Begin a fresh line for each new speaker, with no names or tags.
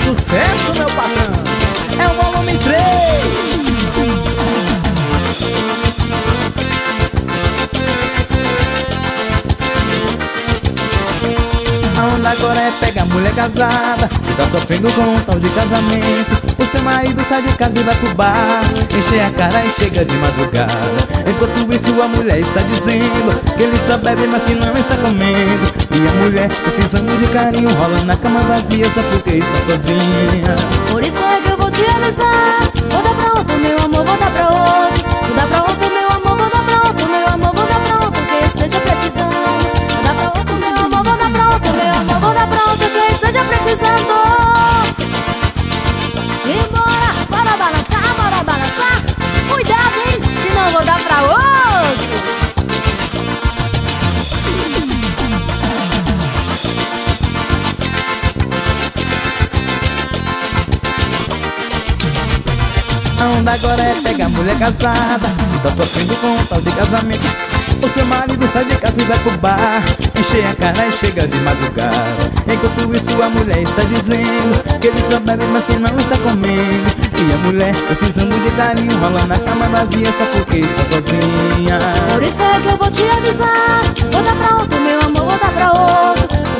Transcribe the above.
sucesso, meu patrão. É o volume 3. A onda agora é pegar a mulher casada que tá sofrendo com um tal de casamento. O seu marido sai de casa e vai pro bar, enche a cara e chega de madrugada. Enquanto isso a mulher está dizendo que ele só bebe, mas que não está comendo. E a mulher precisando de carinho rola na cama vazia só porque está sozinha.
Por isso é que eu vou te avisar. Vou dar pra outro, meu amor, vou dar pra outro. Vou dar pra outro, meu amor, vou dar pra outro. Meu amor, vou dar pra outro que esteja precisando. Vou dar pra outro, meu amor, vou dar pra outro. Meu amor, vou dar pra outro que esteja precisando. E bora balançar. Cuidado, hein, senão eu vou dar pra outro.
A onda agora é pegar a mulher casada que tá sofrendo com um tal de casamento. O seu marido sai de casa e vai pro bar, enche a cara e chega de madrugada. Enquanto isso a mulher está dizendo que ele só bebe, mas que não está comendo. E a mulher precisando de carinho rola na cama vazia só porque está sozinha.
Por isso é que eu vou te avisar. Vou dar pra outro, meu amor, vou dar pra outro.